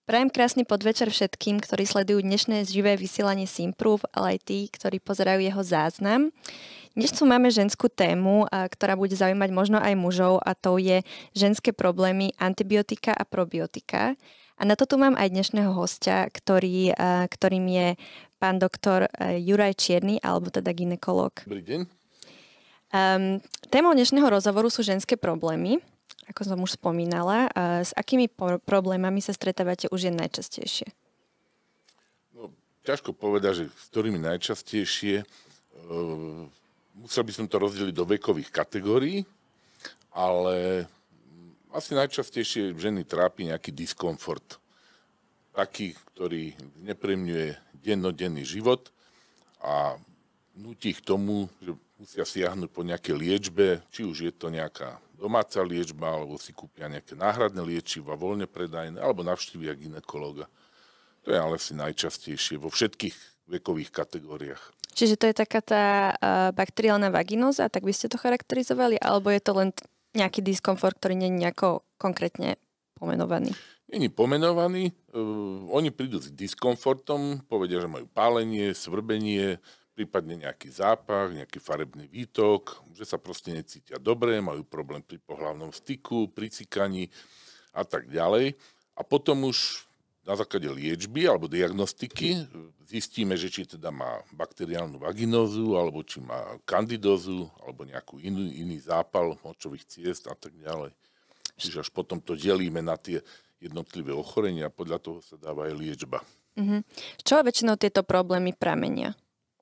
Prajem krásny podvečer všetkým, ktorí sledujú dnešné živé vysielanie Simproof, ale aj tí, ktorí pozerajú jeho záznam. Dnes tu máme ženskú tému, ktorá bude zaujímať možno aj mužov, a to je ženské problémy, antibiotika a probiotika. A na to tu mám aj dnešného hostia, ktorým je pán doktor Juraj Čierny, alebo teda gynekolog. Dobrý deň. Témou dnešného rozhovoru sú ženské problémy, ako som už spomínala. S akými problémami sa stretávate už jen najčastejšie? No, ťažko povedať, že s ktorými najčastejšie. Musel by som to rozdeliť do vekových kategórií, ale asi najčastejšie ženy trápi nejaký diskomfort. Taký, ktorý nepremňuje dennodenný život a nutí k tomu, že musia siahnuť po nejakej liečbe, či už je to nejaká domáca liečba, alebo si kúpia nejaké náhradné liečiva, voľne predajné, alebo navštívia gynekológa. To je ale asi najčastejšie vo všetkých vekových kategóriách. Čiže to je taká tá bakteriálna vaginóza, tak by ste to charakterizovali, alebo je to len nejaký diskomfort, ktorý nie je nejako konkrétne pomenovaný? Není pomenovaný, oni prídu s diskomfortom, povedia, že majú pálenie, svrbenie, prípadne nejaký zápach, nejaký farebný výtok, že sa proste necítia dobre, majú problém pri pohlavnom styku, pri cikaní a tak ďalej. A potom už na základe liečby alebo diagnostiky zistíme, že či teda má bakteriálnu vaginózu, alebo či má kandidózu, alebo nejakú iný zápal močových ciest a tak ďalej. Čiže až potom to delíme na tie jednotlivé ochorenia a podľa toho sa dáva aj liečba. Z čoho väčšinou tieto problémy pramenia?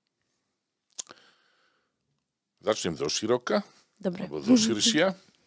Začnem zo široka, Dobre. alebo zo širšia.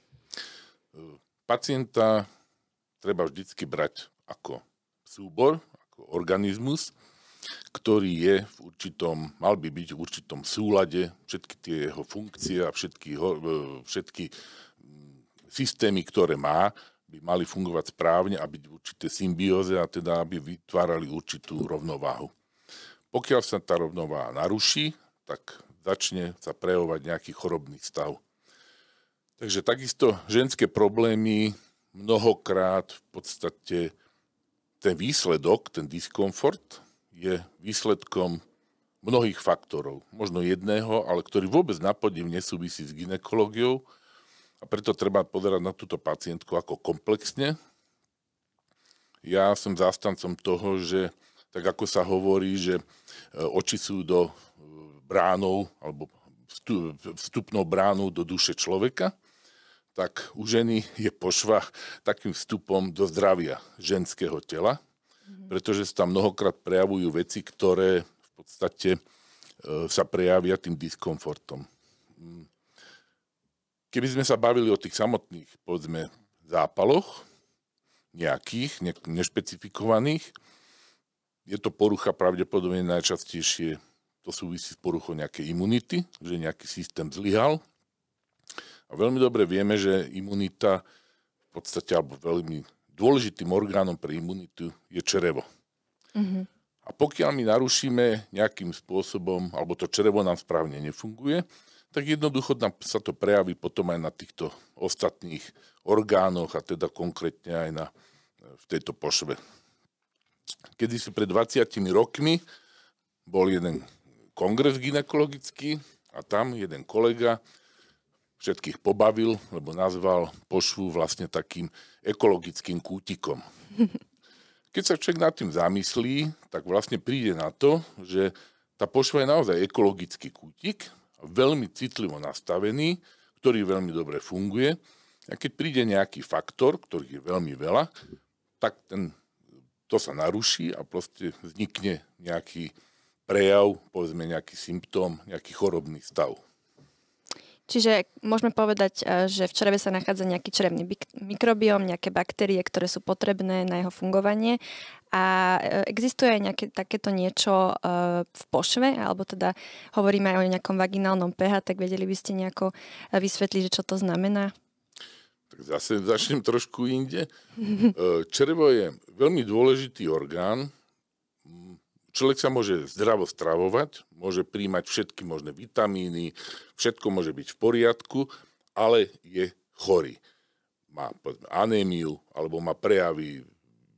Pacienta treba vždycky brať ako súbor, ako organizmus, ktorý je mal by byť v určitom súlade, všetky tie jeho funkcie a všetky systémy, ktoré má, by mali fungovať správne a byť v určité symbióze a teda aby vytvárali určitú rovnováhu. Pokiaľ sa tá rovnováha naruší, tak začne sa prejavovať nejaký chorobný stav. Takže takisto ženské problémy mnohokrát v podstate ten výsledok, ten diskomfort je výsledkom mnohých faktorov. Možno jedného, ale ktorý vôbec napodiv nesúvisí s gynekológiou a preto treba pozerať na túto pacientku ako komplexne. Ja som zástancom toho, že tak ako sa hovorí, že oči sú do bránou alebo vstupnou bránou do duše človeka, tak u ženy je pošva takým vstupom do zdravia ženského tela, pretože sa tam mnohokrát prejavujú veci, ktoré v podstate sa prejavia tým diskomfortom. Keby sme sa bavili o tých samotných, povedzme, zápaloch, nejakých, nešpecifikovaných, je to porucha pravdepodobne najčastejšie. To súvisí s poruchou nejakej imunity, že nejaký systém zlyhal. A veľmi dobre vieme, že imunita v podstate, alebo veľmi dôležitým orgánom pre imunitu je črevo. A pokiaľ my narušíme nejakým spôsobom, alebo to črevo nám správne nefunguje, tak jednoducho sa to prejaví potom aj na týchto ostatných orgánoch a teda konkrétne aj v tejto pošve. Kedysi pred 20 rokmi bol jeden kongres gynekologický a tam jeden kolega všetkých pobavil, lebo nazval pošvu vlastne takým ekologickým kútikom. Keď sa človek nad tým zamyslí, tak vlastne príde na to, že tá pošva je naozaj ekologický kútik, veľmi citlivo nastavený, ktorý veľmi dobre funguje. A keď príde nejaký faktor, ktorý je veľmi veľa, tak to sa naruší a proste vznikne nejaký prejav, povedzme nejaký symptóm, nejaký chorobný stav. Čiže môžeme povedať, že v čreve sa nachádza nejaký črevný mikrobióm, nejaké baktérie, ktoré sú potrebné na jeho fungovanie. A existuje aj nejaké takéto niečo v pošve, alebo teda hovoríme aj o nejakom vaginálnom pH, tak vedeli by ste nejako vysvetliť, že čo to znamená? Tak zase začnem trošku inde. Črevo je veľmi dôležitý orgán. Človek sa môže zdravo stravovať, môže príjmať všetky možné vitamíny, všetko môže byť v poriadku, ale je chorý. Má anémiu, alebo má prejavy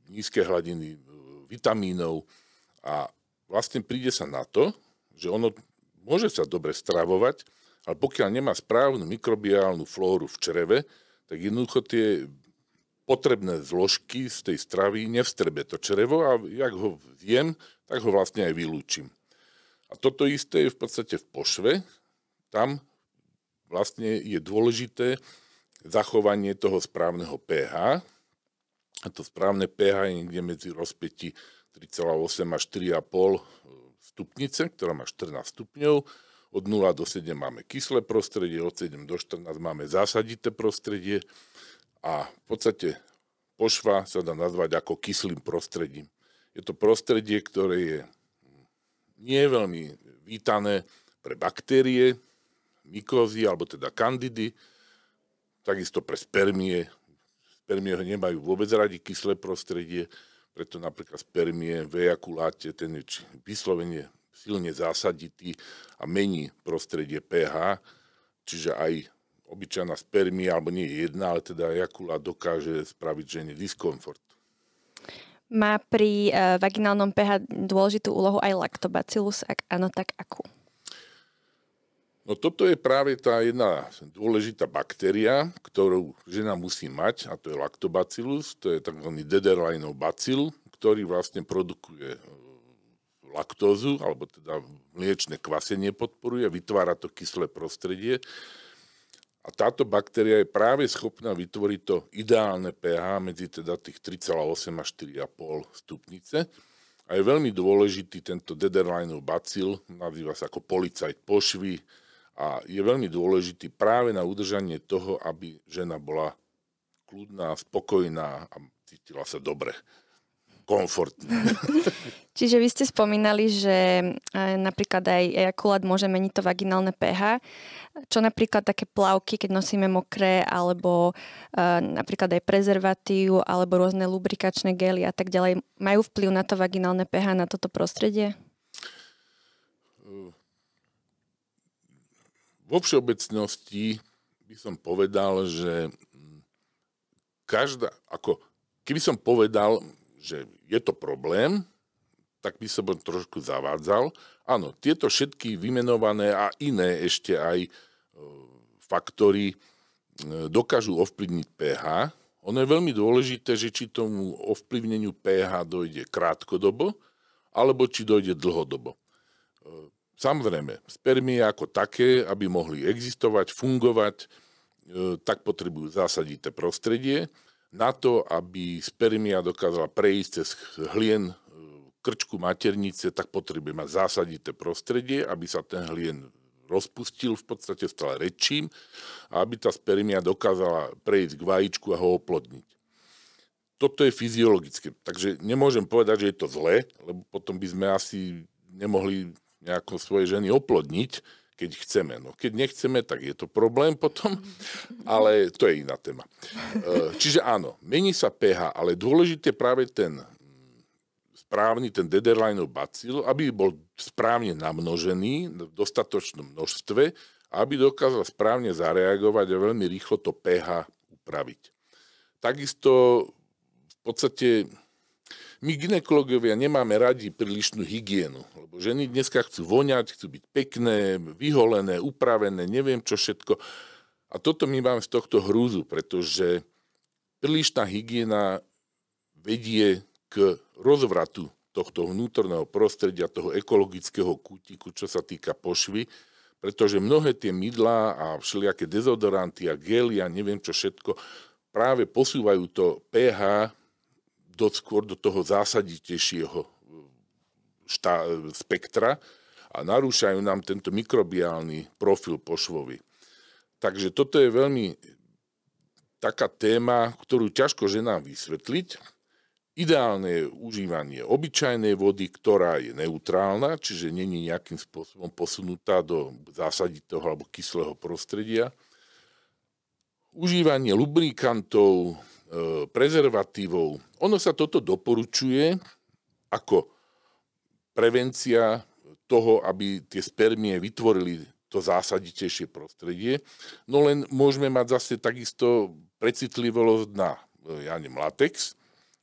nízke hladiny vitamínov a vlastne príde sa na to, že ono môže sa dobre stravovať, ale pokiaľ nemá správnu mikrobiálnu flóru v čreve, tak jednoducho tie potrebné zložky z tej stravy nevstrebe to črevo a jak ho zjem, tak ho vlastne aj vylúčim. A toto isté je v podstate v pošve. Tam vlastne je dôležité zachovanie toho správneho pH. A to správne pH je niekde medzi rozpätí 3,8 až 4,5 stupnice, ktorá má 14 stupňov. Od 0 do 7 máme kyslé prostredie, od 7 do 14 máme zásadité prostredie a v podstate pošva sa dá nazvať ako kyslým prostredím. Je to prostredie, ktoré je nie veľmi vítané pre baktérie, mykózy alebo teda kandidy, takisto pre spermie. Spermie nemajú vôbec radi kyslé prostredie, preto napríklad spermie v ejakuláte, ten je vyslovene silne zásaditý a mení prostredie pH, čiže aj obyčajná spermia, alebo nie jedna, ale teda ejakulát dokáže spraviť žene diskomfort. Má pri vaginálnom pH dôležitú úlohu aj lactobacillus? Ak áno, tak akú? No toto je práve tá jedna dôležitá baktéria, ktorú žena musí mať, a to je lactobacillus, to je tzv. Dederleinov bacil, ktorý vlastne produkuje laktózu, alebo teda mliečne kvasenie podporuje, vytvára to kyslé prostredie. A táto baktéria je práve schopná vytvoriť to ideálne pH medzi teda tých 3,8 a 4,5 stupnice. A je veľmi dôležitý tento Dederleinov bacil, nazýva sa ako policajt pošvy, a je veľmi dôležitý práve na udržanie toho, aby žena bola kľudná, spokojná a cítila sa dobre, komfortne. Čiže vy ste spomínali, že napríklad aj ejakulát môže meniť to vaginálne pH. Čo napríklad také plavky, keď nosíme mokré, alebo napríklad aj prezervatív, alebo rôzne lubrikačné gely a tak ďalej, majú vplyv na to vaginálne pH, na toto prostredie? Vo všeobecnosti by som povedal, že keby som povedal, že je to problém, tak by som trošku zavádzal. Áno, tieto všetky vymenované a iné ešte aj faktory dokážu ovplyvniť pH. Ono je veľmi dôležité, že či tomu ovplyvneniu pH dojde krátkodobo, alebo či dojde dlhodobo. Samozrejme, spermie ako také, aby mohli existovať, fungovať, tak potrebujú zásadité prostredie. Na to, aby spermia dokázala prejsť cez hlien krčku maternice, tak potrebuje mať zásadité prostredie, aby sa ten hlien rozpustil, v podstate stal rečím, a aby tá spermia dokázala prejsť k vajíčku a ho oplodniť. Toto je fyziologické, takže nemôžem povedať, že je to zlé, lebo potom by sme asi nemohli nejako svoje ženy oplodniť, keď chceme. No, keď nechceme, tak je to problém potom, ale to je iná téma. Čiže áno, mení sa pH, ale dôležité práve ten správny, ten Dederleinov bacil, aby bol správne namnožený v dostatočnom množstve, aby dokázal správne zareagovať a veľmi rýchlo to pH upraviť. Takisto v podstate my gynekológovia nemáme radi prílišnú hygienu, lebo ženy dneska chcú voňať, chcú byť pekné, vyholené, upravené, neviem čo všetko. A toto my máme z tohto hrúzu, pretože prílišná hygiena vedie k rozvratu tohto vnútorného prostredia, toho ekologického kútiku, čo sa týka pošvy, pretože mnohé tie mydlá a všelijaké dezodoranty a gely a neviem čo všetko práve posúvajú to pH skôr do toho zásaditejšieho spektra a narúšajú nám tento mikrobiálny profil pošvovy. Takže toto je veľmi taká téma, ktorú ťažko ženám vysvetliť. Ideálne je užívanie obyčajnej vody, ktorá je neutrálna, čiže není nejakým spôsobom posunutá do zásaditého alebo kyslého prostredia. Užívanie lubrikantov, prezervatívov. Ono sa toto doporučuje ako prevencia toho, aby tie spermie vytvorili to zásaditejšie prostredie. No len môžeme mať zase takisto precitlivosť na latex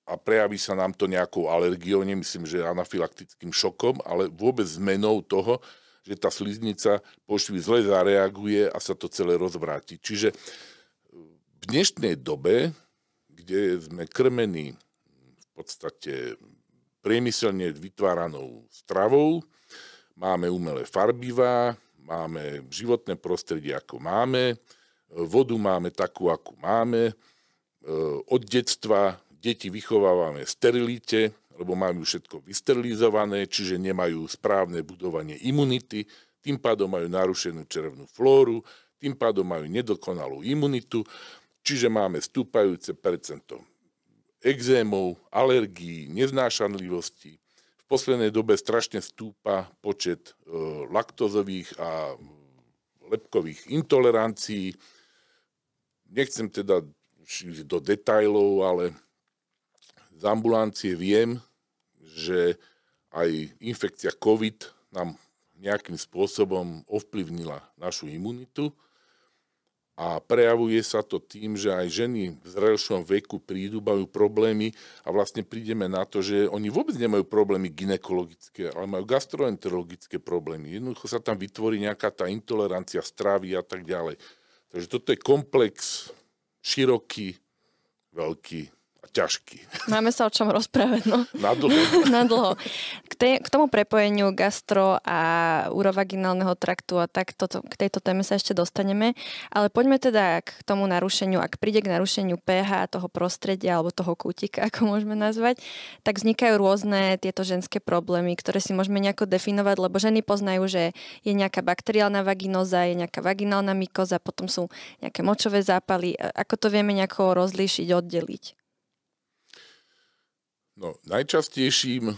a prejaví sa nám to nejakou alergiou, nemyslím, že anafylaktickým šokom, ale vôbec zmenou toho, že tá sliznica pošvy zle zareaguje a sa to celé rozvráti. Čiže v dnešnej dobe, kde sme krmení v podstate priemyselne vytváranou stravou, máme umelé farbivá, máme životné prostredie, ako máme, vodu máme takú, akú máme, od detstva deti vychovávame v sterilite, lebo majú všetko vysterilizované, čiže nemajú správne budovanie imunity, tým pádom majú narušenú črevnú flóru, tým pádom majú nedokonalú imunitu, čiže máme stúpajúce percento ekzémov, alergií, neznášanlivostí. V poslednej dobe strašne stúpa počet laktózových a lepkových intolerancií. Nechcem teda do detailov, ale z ambulancie viem, že aj infekcia COVID nám nejakým spôsobom ovplyvnila našu imunitu a prejavuje sa to tým, že aj ženy v zrelšom veku prídu, majú problémy a vlastne prídeme na to, že oni vôbec nemajú problémy gynekologické, ale majú gastroenterologické problémy. Jednoducho sa tam vytvorí nejaká tá intolerancia stravy a tak ďalej. Takže toto je komplex široký, veľký a ťažký. Máme sa o čom rozprávať, no. Na dlho. Na dlho. K tomu prepojeniu gastro a urovaginálneho traktu a takto, k tejto téme sa ešte dostaneme, ale poďme teda k tomu narušeniu, ak príde k narušeniu pH toho prostredia alebo toho kútika, ako môžeme nazvať, tak vznikajú rôzne tieto ženské problémy, ktoré si môžeme nejako definovať, lebo ženy poznajú, že je nejaká bakteriálna vaginóza, je nejaká vaginálna mykoza, potom sú nejaké močové zápaly. Ako to vieme nejako rozlíšiť, oddeliť? No, najčastejším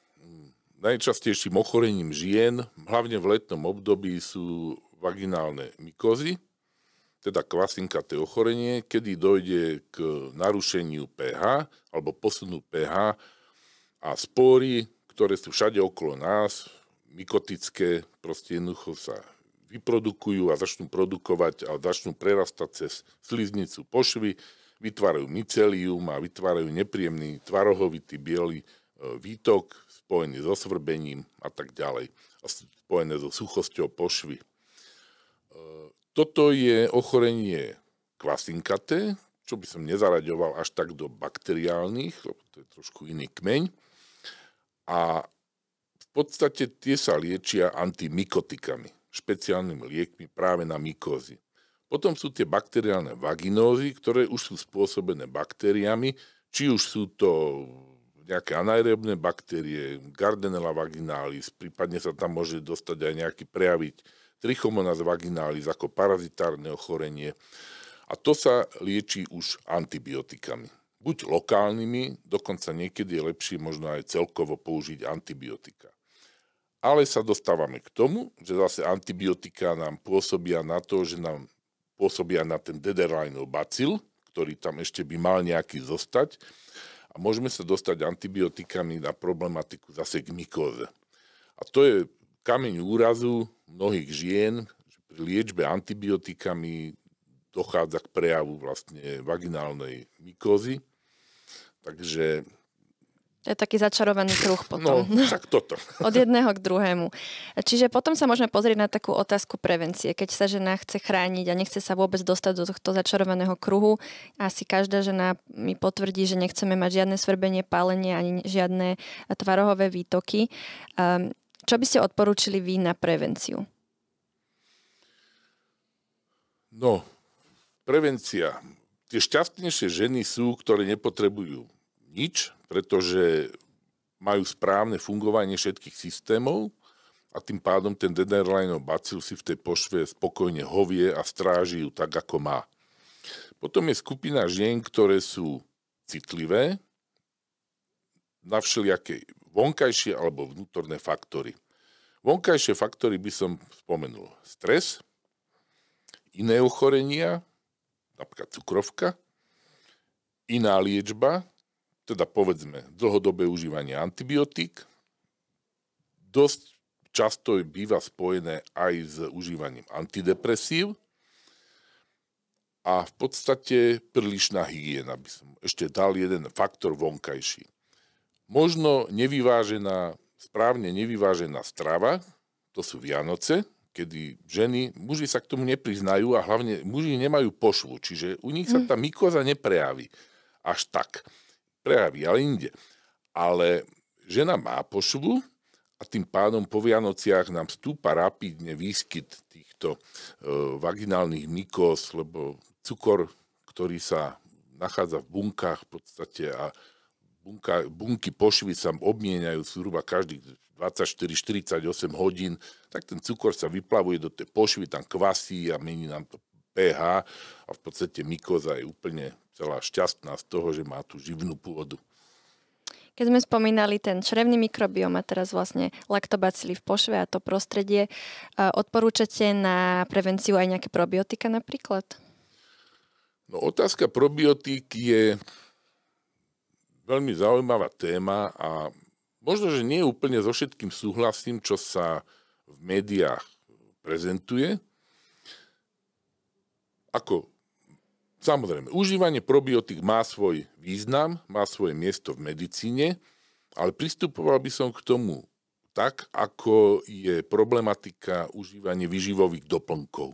ochorením žien, hlavne v letnom období, sú vaginálne mykozy, teda kvasinkaté ochorenie, kedy dojde k narušeniu pH alebo posunu pH a spóry, ktoré sú všade okolo nás, mykotické, proste jednoducho sa vyprodukujú a začnú produkovať a začnú prerastať cez sliznicu pošvy, vytvárajú mycelium a vytvárajú nepríjemný tvarohovitý biely výtok spojený so svrbením a tak ďalej, a spojené so suchosťou pošvy. Toto je ochorenie kvasinkaté, čo by som nezaraďoval až tak do bakteriálnych, lebo to je trošku iný kmeň. A v podstate tie sa liečia antimykotikami, špeciálnymi liekmi práve na mykózy. Potom sú tie bakteriálne vaginózy, ktoré už sú spôsobené baktériami, či už sú to nejaké anaerobné baktérie, Gardnerella vaginalis, prípadne sa tam môže dostať aj nejaký prejaviť Trichomonas vaginalis ako parazitárne ochorenie. A to sa lieči už antibiotikami. Buď lokálnymi, dokonca niekedy je lepšie možno aj celkovo použiť antibiotika. Ale sa dostávame k tomu, že zase antibiotika nám pôsobia na to, že nám pôsobia na ten Dederleinov bacil, ktorý tam ešte by mal nejaký zostať. A môžeme sa dostať antibiotikami na problematiku zase k mykóze. A to je kameň úrazu mnohých žien, že pri liečbe antibiotikami dochádza k prejavu vlastne vaginálnej mykózy. Takže to je taký začarovaný kruh potom. No, tak toto. Od jedného k druhému. Čiže potom sa môžeme pozrieť na takú otázku prevencie. Keď sa žena chce chrániť a nechce sa vôbec dostať do tohto začarovaného kruhu, asi každá žena mi potvrdí, že nechceme mať žiadne svrbenie, pálenie ani žiadne tvarohové výtoky. Čo by ste odporúčili vy na prevenciu? No, prevencia. Tie šťastnejšie ženy sú, ktoré nepotrebujú nič, pretože majú správne fungovanie všetkých systémov a tým pádom ten Dederleinov bacil si v tej pošve spokojne hovie a stráži ju tak, ako má. Potom je skupina žien, ktoré sú citlivé na všelijaké vonkajšie alebo vnútorné faktory. Vonkajšie faktory by som spomenul stres, iné ochorenia, napríklad cukrovka, iná liečba, teda povedzme dlhodobé užívanie antibiotík, dosť často býva spojené aj s užívaním antidepresív, a v podstate prílišná hygiena, by som ešte dal jeden faktor vonkajší. Možno správne nevyvážená strava, to sú Vianoce, kedy muži sa k tomu nepriznajú a hlavne muži nemajú pošvu, čiže u nich sa tá mykóza neprejaví až tak. Prejaví, ale inde. Ale žena má pošvu a tým pádom po Vianociach nám stúpa rapidne výskyt týchto vaginálnych mykóz, lebo cukor, ktorý sa nachádza v bunkách v podstate a bunky pošvy sa obmieniajú zhruba každých 24-48 hodín, tak ten cukor sa vyplavuje do tej pošvy, tam kvasí a mení nám to pH a v podstate mykóza je úplne celá šťastná z toho, že má tú živnú pôdu. Keď sme spomínali ten črevný mikrobióm a teraz vlastne laktobacily v pošve a to prostredie, odporúčate na prevenciu aj nejaké probiotika napríklad? No, otázka probiotík je veľmi zaujímavá téma a možno, že nie úplne so všetkým súhlasím, čo sa v médiách prezentuje. Samozrejme, užívanie probiotík má svoj význam, má svoje miesto v medicíne, ale pristupoval by som k tomu tak, ako je problematika užívania výživových doplnkov.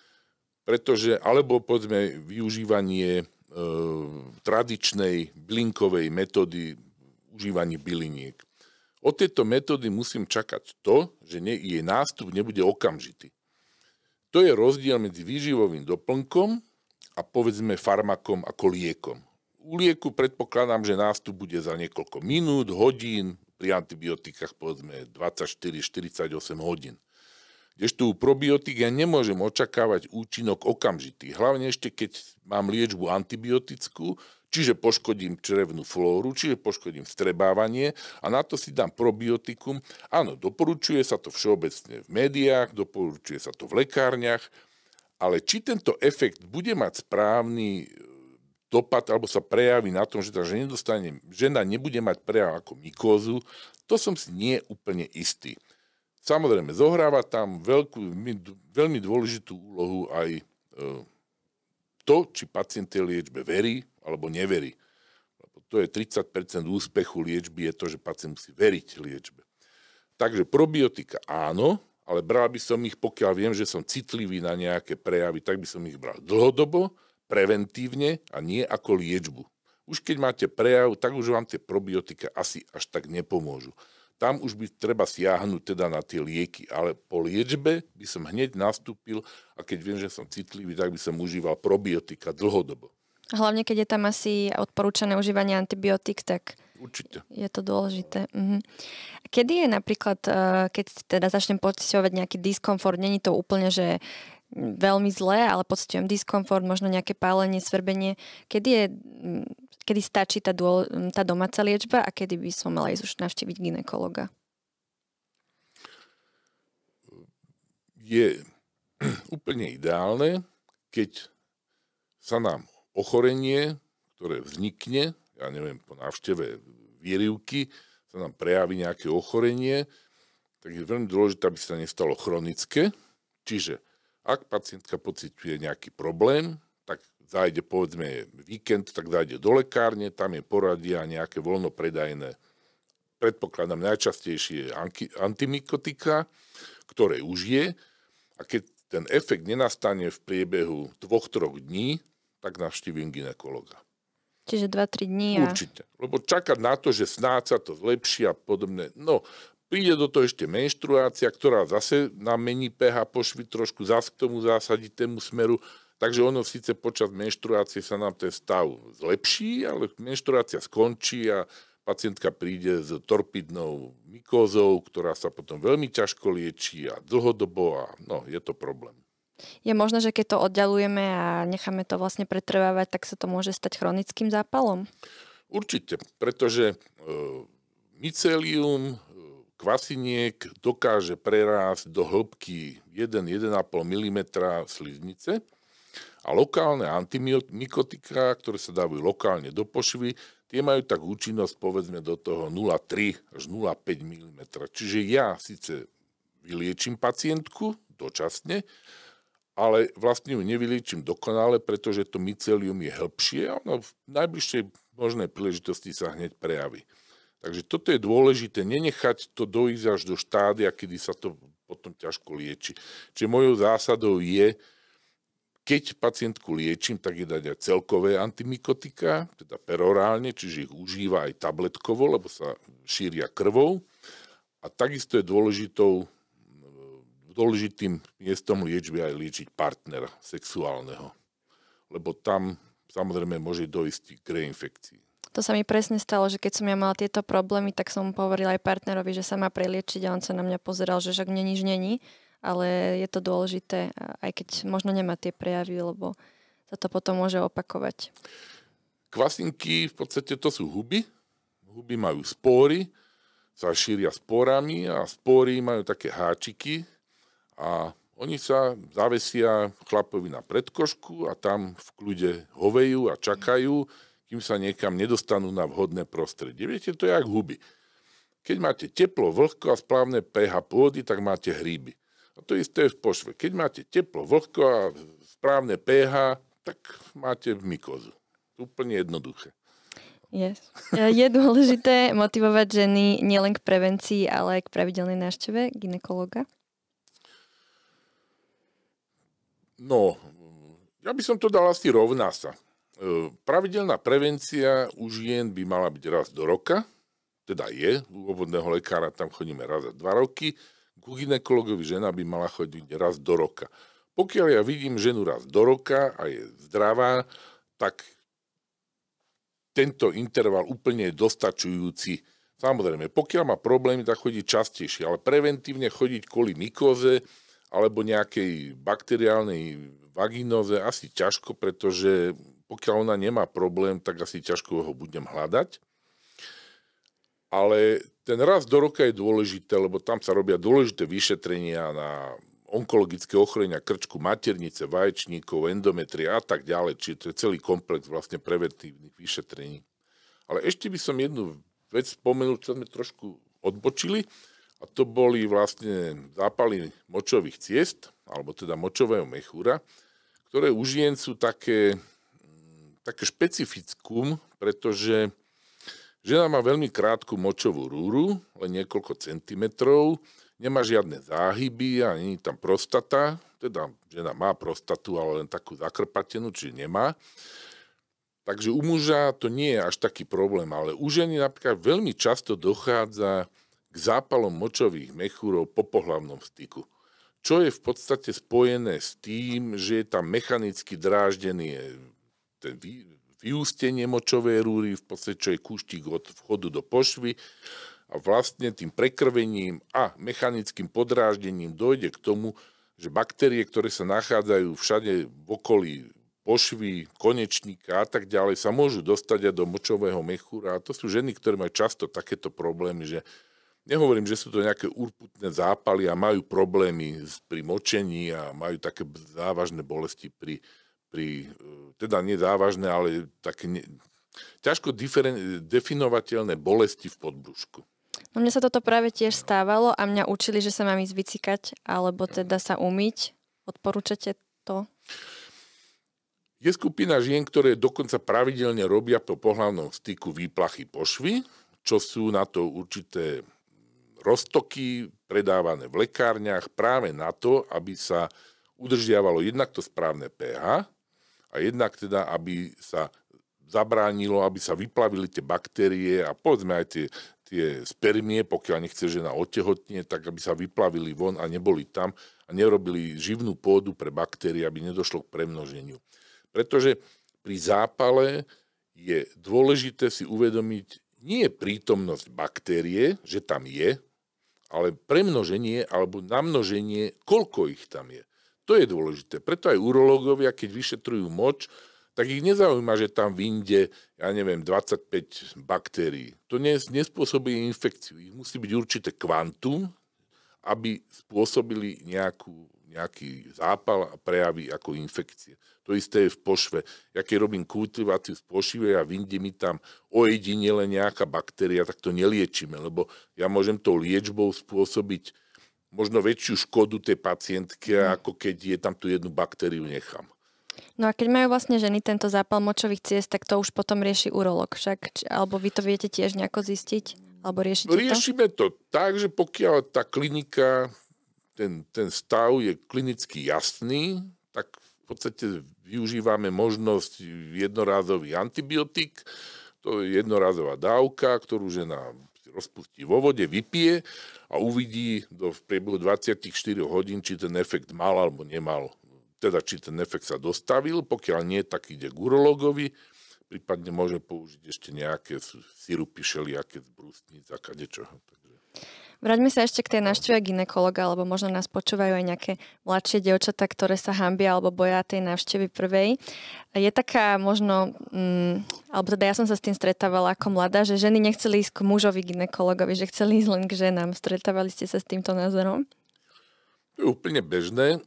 Alebo povedzme využívanie tradičnej bylinkovej metódy užívania byliniek. Od tejto metódy musím čakať to, že jej nástup nebude okamžitý. To je rozdiel medzi výživovým doplnkom a povedzme farmakom ako liekom. U lieku predpokladám, že nástup bude za niekoľko minút, hodín, pri antibiotikách povedzme 24-48 hodín. Kdežto u probiotík ja nemôžem očakávať účinok okamžitý. Hlavne ešte keď mám liečbu antibiotickú, čiže poškodím črevnú flóru, čiže poškodím vstrebávanie a na to si dám probiotikum. Áno, doporučuje sa to všeobecne v médiách, doporučuje sa to v lekárniach, ale či tento efekt bude mať správny dopad alebo sa prejaví na tom, že žena nebude mať prejav ako mykózu, to som si nie úplne istý. Samozrejme, zohráva tam veľmi dôležitú úlohu aj to, či pacient tej liečbe verí alebo neverí. Lebo to je 30% úspechu liečby, je to, že pacient musí veriť liečbe. Takže probiotika áno, ale bral by som ich, pokiaľ viem, že som citlivý na nejaké prejavy, tak by som ich bral dlhodobo, preventívne a nie ako liečbu. Už keď máte prejav, tak už vám tie probiotika asi až tak nepomôžu. Tam už by treba siahnuť teda na tie lieky, ale po liečbe by som hneď nastúpil a keď viem, že som citlivý, tak by som užíval probiotika dlhodobo. Hlavne, keď je tam asi odporúčané užívanie antibiotík, tak určite je to dôležité. Kedy je napríklad, keď teda začnem pociťovať nejaký diskomfort, není to úplne, že veľmi zlé, ale pociťujem diskomfort, možno nejaké pálenie, svrbenie, kedy stačí tá domáca liečba a kedy by som mala ísť už navštíviť gynekologa? Je úplne ideálne, keď sa nám ochorenie, ktoré vznikne, ja neviem, po návšteve výrivky, sa nám prejaví nejaké ochorenie, tak je veľmi dôležité, aby sa nestalo chronické. Čiže ak pacientka pociťuje nejaký problém, tak zájde povedzme víkend, tak zájde do lekárne, tam je poradia nejaké voľnopredajné, predpokladám najčastejšie antimykotika, ktoré užije a keď ten efekt nenastane v priebehu 2-3 dní, tak navštívim gynekologa. Čiže 2-3 dní. Určite. Lebo čakať na to, že snáď sa to zlepší a podobne. No, príde do toho ešte menštruácia, ktorá zase nám mení pH pošvy trošku, zase k tomu zásaditému smeru. Takže ono síce počas menštruácie sa nám ten stav zlepší, ale menštruácia skončí a pacientka príde s torpidnou mykózou, ktorá sa potom veľmi ťažko liečí a dlhodobo a je to problém. Je možné, že keď to oddialujeme a necháme to vlastne pretrvávať, tak sa to môže stať chronickým zápalom? Určite, pretože mycelium kvasiniek dokáže prerásť do hĺbky 1-1,5 mm sliznice a lokálne antimykotika, ktoré sa dávajú lokálne do pošvy, tie majú tak účinnosť povedzme do toho 0,3 až 0,5 mm. Čiže ja síce vyliečím pacientku dočasne, ale vlastne ju nevyliečím dokonale, pretože to mycelium je hĺbšie a ono v najbližšej možnej príležitosti sa hneď prejaví. Takže toto je dôležité, nenechať to dojsť až do štádia, kedy sa to potom ťažko lieči. Čiže mojou zásadou je, keď pacientku liečím, tak je dať aj celkové antimykotika, teda perorálne, čiže ich užíva aj tabletkovo, lebo sa šíria krvou. A takisto je dôležitým miestom liečby aj liečiť partnera sexuálneho, lebo tam samozrejme môže dojsť k reinfekcii. To sa mi presne stalo, že keď som ja mala tieto problémy, tak som mu poverila aj partnerovi, že sa má preliečiť a on sa na mňa pozeral, že však nič není, ale je to dôležité, aj keď možno nemá tie prejavy, lebo sa to potom môže opakovať. Kvasinky v podstate to sú huby. Huby majú spóry, sa šíria sporami a spóry majú také háčiky a oni sa zavesia chlapovi na predkošku a tam v kľude hovejú a čakajú, kým sa niekam nedostanú na vhodné prostredie. Viete, to je jak huby. Keď máte teplo, vlhko a správne pH pôdy, tak máte hríby. A to isté je v pošve. Keď máte teplo, vlhko a správne pH, tak máte mykózu. Úplne jednoduché. Yes. Je dôležité motivovať ženy nielen k prevencii, ale aj k pravidelnej návšteve gynekologa? No, ja by som to dal asi rovná sa. Pravidelná prevencia u žien by mala byť raz do roka, teda je, u obvodného lekára tam chodíme raz za 2 roky, ku gynekologovi žena by mala chodiť raz do roka. Pokiaľ ja vidím ženu raz do roka a je zdravá, tak tento interval úplne je dostačujúci. Samozrejme, pokiaľ má problémy, tak chodí častejšie, ale preventívne chodiť kvôli mykóze alebo nejakej bakteriálnej vagínóze asi ťažko, pretože pokiaľ ona nemá problém, tak asi ťažko ho budem hľadať. Ale ten raz do roka je dôležité, lebo tam sa robia dôležité vyšetrenia na onkologické ochorenia krčku, maternice, vaječníkov, endometria a tak ďalej. Čiže to je celý komplex vlastne preventívnych vyšetrení. Ale ešte by som jednu vec spomenul, čo sme trošku odbočili, a to boli vlastne zápaly močových ciest, alebo teda močového mechúra, ktoré u žien sú také špecifickum, pretože žena má veľmi krátku močovú rúru, len niekoľko centimetrov, nemá žiadne záhyby a nie je tam prostata, teda žena má prostatu, ale len takú zakrpatenú, čiže nemá. Takže u muža to nie je až taký problém, ale u ženy napríklad veľmi často dochádza k zápalom močových mechúrov po pohlavnom styku. Čo je v podstate spojené s tým, že je tam mechanicky dráždený vyústenie močovej rúry, v podstate čo je kúštik od vchodu do pošvy a vlastne tým prekrvením a mechanickým podráždením dojde k tomu, že baktérie, ktoré sa nachádzajú všade v okolí pošvy, konečníka a tak ďalej, sa môžu dostať aj do močového mechúra. A to sú ženy, ktoré majú často takéto problémy, že nehovorím, že sú to nejaké urputné zápaly a majú problémy pri močení a majú také závažné bolesti teda nie závažné, ale také ťažko definovateľné bolesti v podbrúšku. No mne sa toto práve tiež stávalo a mňa učili, že sa mám ísť vycikať alebo teda sa umyť. Odporúčate to? Je skupina žien, ktoré dokonca pravidelne robia po pohlavnom styku výplachy pošvy, čo sú na to určité roztoky predávané v lekárniach práve na to, aby sa udržiavalo jednak to správne pH a jednak teda, aby sa zabránilo, aby sa vyplavili tie baktérie a povedzme aj tie spermie, pokiaľ nechce žena otehotnie, tak aby sa vyplavili von a neboli tam a nerobili živnú pôdu pre baktérie, aby nedošlo k premnoženiu. Pretože pri zápale je dôležité si uvedomiť nie prítomnosť baktérie, že tam je, ale premnoženie alebo namnoženie, koľko ich tam je. To je dôležité. Preto aj urológovia, keď vyšetrujú moč, tak ich nezaujíma, že tam vyjde, 25 baktérií. To nespôsobí infekciu. Ich musí byť určité kvantum, aby spôsobili nejaký zápal a prejavy ako infekcie. To isté je v pošve. Ja keď robím kultiváciu z pošvy a vyjde mi tam ojedinele nejaká baktéria, tak to neliečíme, lebo ja môžem tou liečbou spôsobiť možno väčšiu škodu tej pacientke, ako keď je tam tú jednu baktériu nechám. No a keď majú vlastne ženy tento zápal močových ciest, tak to už potom rieši urológ však, alebo vy to viete tiež nejako zistiť? Alebo Riešime to tak, že pokiaľ tá klinika, ten stav je klinicky jasný, tak v podstate využívame možnosť jednorázový antibiotik. To je jednorázová dávka, ktorú žena rozpustí vo vode, vypije a uvidí v priebehu 24 hodín, či ten efekt mal alebo nemal. Teda, či ten efekt sa dostavil. Pokiaľ nie, tak ide k urológovi. Prípadne môže použiť ešte nejaké sirupy všelijaké z brústnic a kadečoho. Vráťme sa ešte k tej návšteve gynekologa, lebo možno nás počúvajú aj nejaké mladšie dievčatá, ktoré sa hanbia alebo boja tej návštevy prvej. Je taká možno, alebo teda ja som sa s tým stretávala ako mladá, že ženy nechceli ísť k mužovi gynekologovi, že chceli ísť len k ženám. Stretávali ste sa s týmto názorom? To je úplne bežné.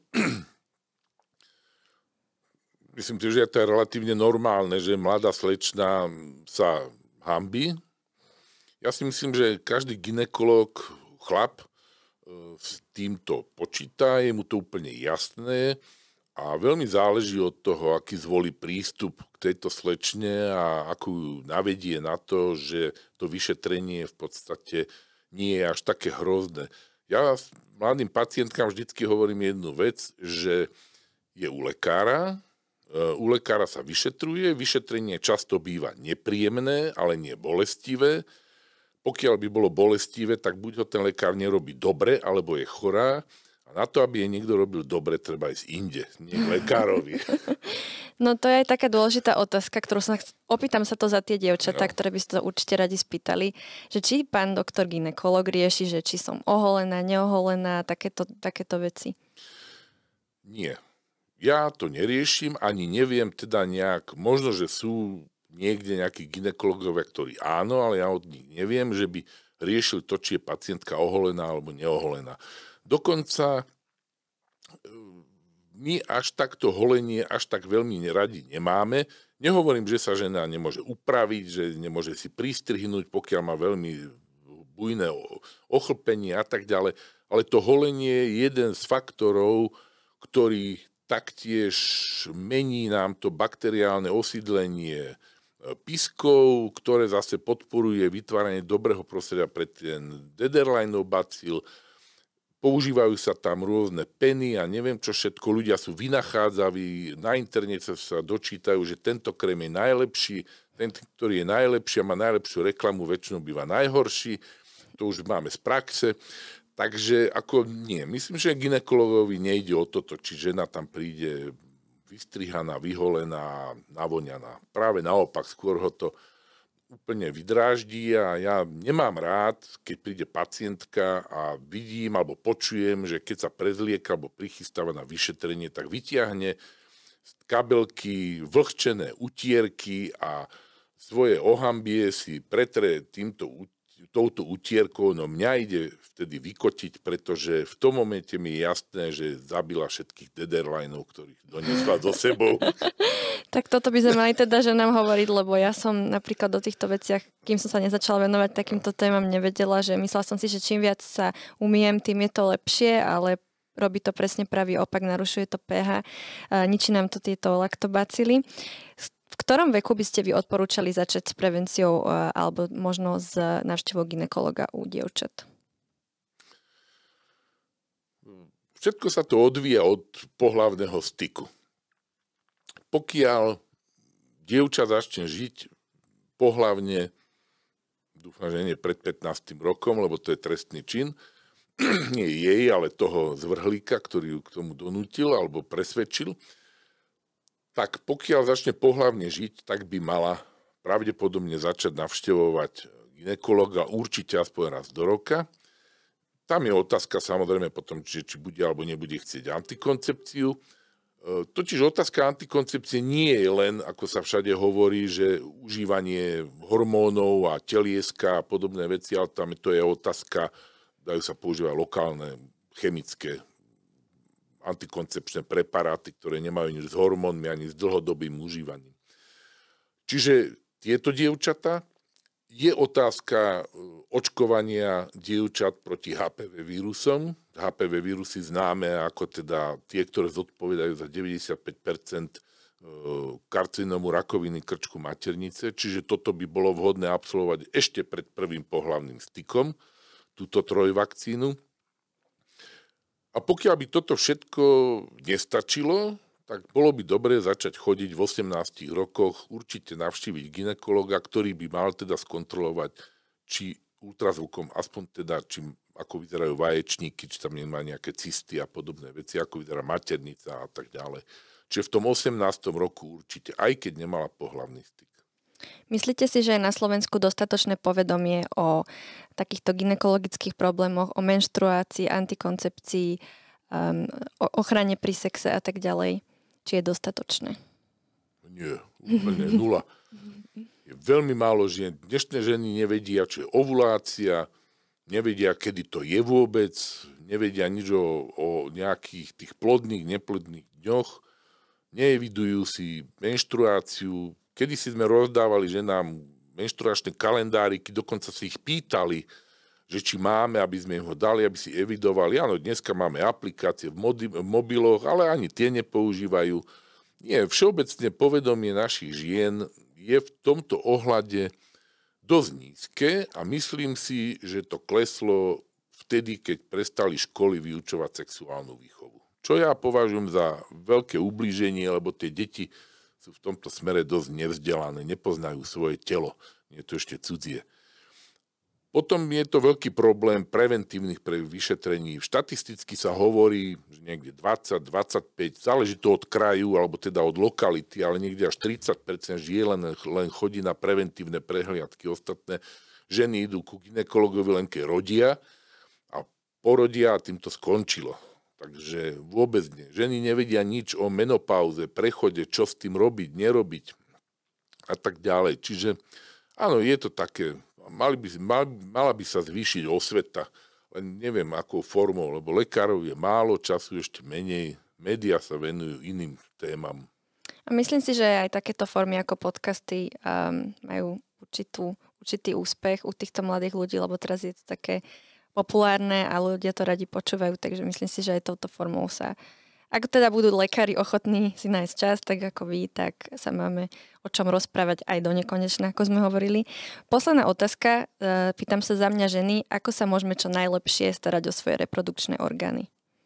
Myslím si, že to je relatívne normálne, že mladá slečna sa hanbí. Ja si myslím, že každý gynekolog, chlap, s týmto počíta, je mu to úplne jasné a veľmi záleží od toho, aký zvolí prístup k tejto slečne a ako ju navedie na to, že to vyšetrenie v podstate nie je až také hrozné. Ja mladým pacientkám vždycky hovorím jednu vec, že je u lekára sa vyšetruje, vyšetrenie často býva nepríjemné, ale nie bolestivé. Pokiaľ by bolo bolestivé, tak buď ho ten lekár nerobí dobre, alebo je chorá. A na to, aby jej niekto robil dobre, treba ísť inde, nie k lekárovi. No to je aj taká dôležitá otázka, ktorú sa opýtam sa to za tie dievčatá, ktoré by ste to určite radi spýtali, že či pán doktor gynekolog rieši, že či som oholená, neoholená, takéto veci. Nie. Ja to neriešim, ani neviem teda nejak, možno, že sú niekde nejakí gynekológovia, ktorí áno, ale ja od nich neviem, že by riešili to, či je pacientka oholená alebo neoholená. Dokonca my až takto holenie až tak veľmi neradi nemáme. Nehovorím, že sa žena nemôže upraviť, že nemôže si pristrihnúť, pokiaľ má veľmi bujné ochlpenie a tak ďalej, ale to holenie je jeden z faktorov, ktorý taktiež mení nám to bakteriálne osídlenie piskov, ktoré zase podporuje vytváranie dobrého prostredia pre ten Dederleinov bacil. Používajú sa tam rôzne peny a neviem čo všetko. Ľudia sú vynachádzaví, na internete sa dočítajú, že tento krém je najlepší, ten, ktorý je najlepší a má najlepšiu reklamu, väčšinou býva najhorší. To už máme z praxe. Takže ako nie. Myslím, že gynekologovi nejde o toto, či žena tam príde vystrihaná, vyholená, navoňaná. Práve naopak, skôr ho to úplne vydráždí a ja nemám rád, keď príde pacientka a vidím alebo počujem, že keď sa prezlieka alebo prichystáva na vyšetrenie, tak vytiahne z kabelky vlhčené utierky a svoje ohambie si pretre touto utierkou, no mňa ide vtedy vykotiť, pretože v tom momente mi je jasné, že zabila všetkých Dederleinov, ktorých doniesla so sebou. Tak toto by sme mali teda ženám hovoriť, lebo ja som napríklad o týchto veciach, kým som sa nezačala venovať takýmto témam, nevedela, že myslela som si, že čím viac sa umyjem, tým je to lepšie, ale robí to presne pravý opak, narušuje to pH, ničí nám to tieto laktobacily. V ktorom veku by ste vy odporúčali začať s prevenciou alebo možno s návštevou gynekologa u dievčat? Všetko sa to odvíja od pohlavného styku. Pokiaľ dievča začne žiť pohlavne, dúfam, že nie pred 15. rokom, lebo to je trestný čin, nie jej, ale toho zvrhlíka, ktorý ju k tomu donútil alebo presvedčil, tak pokiaľ začne pohlavne žiť, tak by mala pravdepodobne začať navštevovať gynekologa určite aspoň raz do roka. Tam je otázka samozrejme potom, či bude alebo nebude chcieť antikoncepciu. Totiž otázka antikoncepcie nie je len, ako sa všade hovorí, že užívanie hormónov a telieska a podobné veci, ale tam to je otázka, dajú sa používať lokálne chemické antikoncepčné preparáty, ktoré nemajú nič s hormónmi ani s dlhodobým užívaním. Čiže tieto dievčatá, Je otázka očkovania dievčat proti HPV vírusom. HPV vírusy známe ako teda tie, ktoré zodpovedajú za 95% karcinómu rakoviny krčku maternice, čiže toto by bolo vhodné absolvovať ešte pred prvým pohlavným stykom, túto trojvakcínu. A pokiaľ by toto všetko nestačilo, tak bolo by dobre začať chodiť v 18 rokoch, určite navštíviť gynekologa, ktorý by mal teda skontrolovať, či ultrazvukom, aspoň teda, či ako vyzerajú vaječníky, či tam nemá nejaké cysty a podobné veci, ako vyzerá maternica a tak ďalej. Čiže v tom 18. roku určite, aj keď nemala pohlavný styk. Myslíte si, že je na Slovensku dostatočné povedomie o takýchto gynekologických problémoch, o menštruácii, antikoncepcii, o ochrane pri sexe a tak ďalej? Či je dostatočné? Nie, úplne nula. Je veľmi málo žien. Dnešné ženy nevedia, čo je ovulácia, nevedia, kedy to je vôbec, nevedia nič o nejakých tých plodných, neplodných dňoch, neevidujú si menštruáciu. Kedysi sme rozdávali ženám menštruačné kalendáriky, dokonca si ich pýtali, že či máme, aby sme im ho dali, aby si evidovali. Áno, dneska máme aplikácie v mobiloch, ale ani tie nepoužívajú. Nie, všeobecne povedomie našich žien je v tomto ohľade dosť nízke a myslím si, že to kleslo vtedy, keď prestali školy vyučovať sexuálnu výchovu. Čo ja považujem za veľké ublíženie, lebo tie deti sú v tomto smere dosť nevzdelané, nepoznajú svoje telo, nie je to ešte cudzie. Potom je to veľký problém preventívnych vyšetrení. Štatisticky sa hovorí, že niekde 20-25, záleží to od kraju, alebo teda od lokality, ale niekde až 30% žien len chodí na preventívne prehliadky. Ostatné ženy idú ku gynekologovi len keď rodia a porodia a tým to skončilo. Takže vôbec nie. Ženy nevedia nič o menopauze, prechode, čo s tým robiť, nerobiť a tak ďalej. Čiže áno, je to také, mala by sa zvýšiť osveta, len neviem akou formou, lebo lekárov je málo, času ešte menej, médiá sa venujú iným témam. A myslím si, že aj takéto formy ako podcasty majú určitý úspech u týchto mladých ľudí, lebo teraz je to také populárne a ľudia to radi počúvajú, takže myslím si, že aj touto formou sa, ako teda budú lekári ochotní si nájsť čas, tak ako vy, tak sa máme o čom rozprávať aj do nekonečna, ako sme hovorili. Posledná otázka, pýtam sa za mňa ženy, ako sa môžeme čo najlepšie starať o svoje reprodukčné orgány?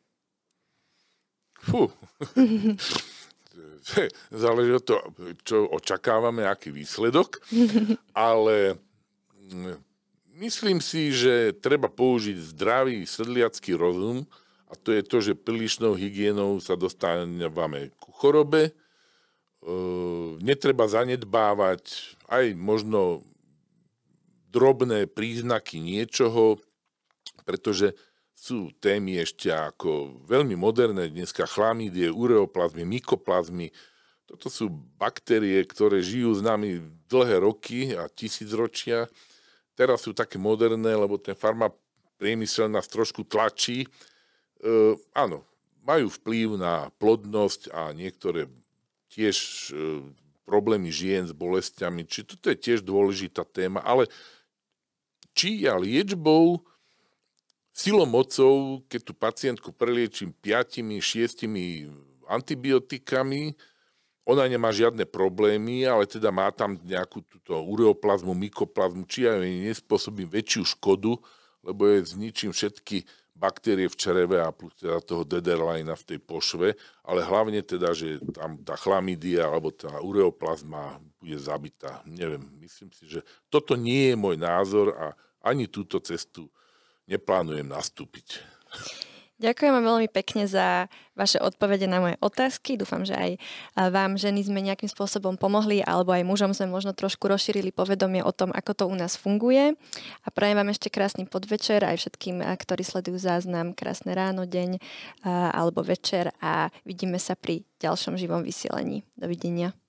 Záleží od toho, čo očakávame, aký výsledok, ale myslím si, že treba použiť zdravý sedliacky rozum a to je to, že prílišnou hygienou sa dostávame ku chorobe. Netreba zanedbávať aj možno drobné príznaky niečoho, pretože sú témy ešte ako veľmi moderné dneska, chlamídie, ureoplazmy, mykoplazmy. Toto sú baktérie, ktoré žijú s nami dlhé roky a tisícročia. Teraz sú také moderné, lebo ten farmapriemysel nás trošku tlačí. Áno, majú vplyv na plodnosť a niektoré tiež problémy žien s bolestiami. Čiže toto je tiež dôležitá téma, ale či ja liečbou silou mocou, keď tú pacientku preliečím 5-6 antibiotikami, ona nemá žiadne problémy, ale teda má tam nejakú túto ureoplazmu, mykoplazmu, či ja jej nespôsobím väčšiu škodu, lebo je zničím všetky baktérie v čreve a plus teda toho Dederleina v tej pošve, ale hlavne teda, že tam tá chlamídia alebo tá ureoplazma bude zabitá. Neviem, myslím si, že toto nie je môj názor a ani túto cestu neplánujem nastúpiť. Ďakujem vám veľmi pekne za vaše odpovede na moje otázky. Dúfam, že aj vám ženy sme nejakým spôsobom pomohli, alebo aj mužom sme možno trošku rozšírili povedomie o tom, ako to u nás funguje. A prajem vám ešte krásny podvečer aj všetkým, ktorí sledujú záznam. Krásne ráno, deň alebo večer a vidíme sa pri ďalšom živom vysielaní. Dovidenia.